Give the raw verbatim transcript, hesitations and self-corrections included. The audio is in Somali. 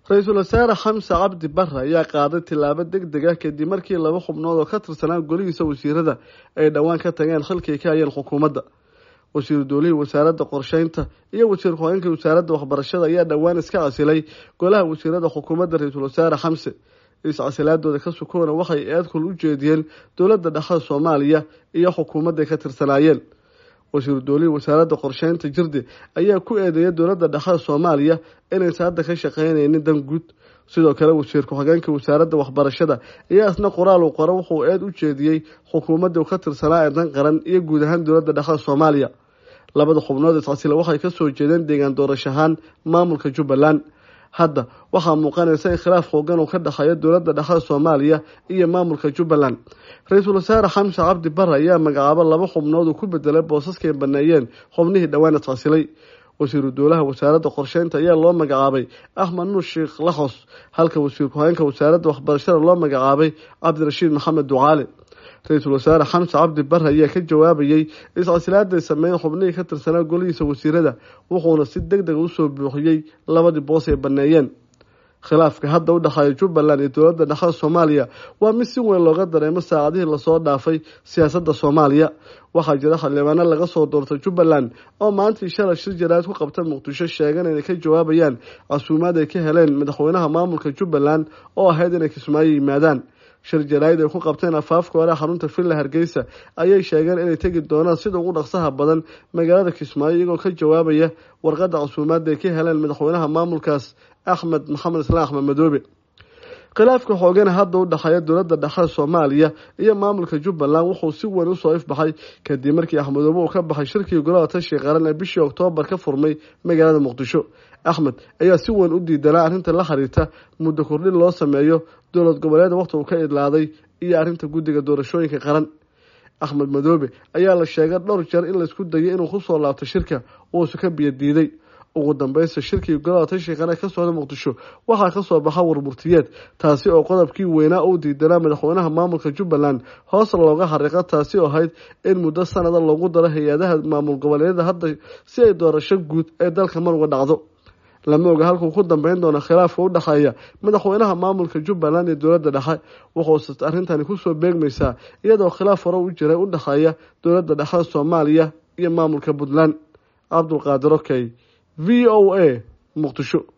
ra-iisul wasaare xamse cabdi barre ayaa qaaday tilaabo degdeg ah kadib markii laba xubnood oo ka tirsanaa golihiisa wasiirada ay dhowaan ka tageen xilkii ka hayeen xukuumadda. wasiiru dowlihii wasaaradda qorsheynta iyo wasiir ku-xigeenka wasaaradda waxbarashada ayaa dhowaan iska casilay golaha wasiirada xukuumadda ra-iisul wasaare xamse. is-casilaadooda ka sukoona waxay eedkul u jeediyeen dowladda dhexe Soomaaliya iyo xukuumadda ka tirsanaayeen. wasiiru dowlihii wasaaradda qorsheynta jirde ayaa ku eedeeyay dowladda dhexe Soomaaliya inay saada ka shaqeynaynin dan guud. sidoo kale wasiir ku-xigeenka wasaaradda waxbarashada ayaa isna qoraal uu qoro wuxuu eed u jeediyey xukuumadda ka tirsanaa ee dan qaran iyo guud ahaan dowladda dhexe Soomaaliya. labada xubnood is-casila waxay ka soo jeedeen deegaan doorashahaan maamulka Jubbaland. hadda waxaa muuqanaysa in khilaaf xoogan uu ka dhaxeeyo dowladda dhexe Soomaaliya iyo maamulka Jubbaland. ra-iisul wasaare xamse cabdi barre ayaa magacaabo laba xubnood ku bedelay boosaskay baneeyeen xubnihii dhowaan is-casilay. wasiiru dowlaha wasaaradda qorsheynta ayaa loo magacaabay Axmed Nuur Sheekh Laxos, halka wasiir ku-xigeenka wasaaradda waxbarashada loo magacaabay Cabdirashiid Maxamed Ducaale. ra-iisul wasaare xamse cabdi barre ayaa ka jawaabayay is-casilaada ay sameeyeen xubnihii ka tirsanaa golihiisa wasiirada, wuxuuna si degdeg u soo buuxiyey labadii boos ay baneeyeen. khilaafka hadda u dhaxeeya Jubbaland iyo dowladda dhexe Soomaaliya waa mid si weyn looga dareemo saacadihii lasoo dhaafay siyaasadda Soomaaliya. waxaa jira xildhibaano laga soo doortay Jubbaland oo maanta shalay shir jaraa'id ku qabta Muqdisho sheegan inay ka jawaabayaan casuumaad ay ka heleen madaxweynaha maamulka Jubbaland oo ahayd inay Kismaayo yimaadaan. shir jaraa'id ay ku qabteen afaafka hore xarunta Villa Hargeysa ayay sheegeen inay tagi doonaan sida ugu dhaqsaha badan magaalada Kismaayo iyagoo ka jawaabaya warqadda casuumaad ay ka heleen madaxweynaha maamulkaas Axmed Maxamed Islaam Axmed Madoobe. khilaafka xoogan hadda u dhaxeeya dowladda dhexe Soomaaliya iyo maamulka Jubbaland wuxuu si weyn u soo ifbaxay kadib markii Axmed Madoobe uu ka baxay shirkii golaha tashiga qaran ee bishii Oktoobar ka furmay magaalada Muqdisho. Axmed ayaa si weyn u diidanaa arrinta la xiriirta muddo kordhin loo sameeyo dowlad goboleed waqti uu ka idlaaday iyo arrinta guddiga doorashooyinka qaran. Axmed Madoobe ayaa la sheegay dhowr jeer in la isku dayay inuu ku soo laabto shirka oo uu ka biyo diiday. ugu dambeyntii shirkii golaha tashiga qaran ka socda Muqdisho waxaa ka soo baxay warmurtiyeed taasi oo qodobkii weynaa uu diidanaa madaxweynaha maamulka Jubbaland hoos looga xariiqay taasi oo ahayd in muddo sanada lagu daro hay'adaha maamul goboleedyada hadda si ay doorasho guud ee dalka mar uga dhacdo. lama oga halka uu ku dambeyn doono khilaafka u dhaxeeya madaxweynaha maamulka Jubbaland iyo dowladda dhexe, wuxuu arrintani ku soo beegmaysaa iyadoo khilaaf hore u jiray u dhaxeeya dowladda dhexe Soomaaliya iyo maamulka Puntland. Cabdulqaadir Okey, V O A Muqdisho.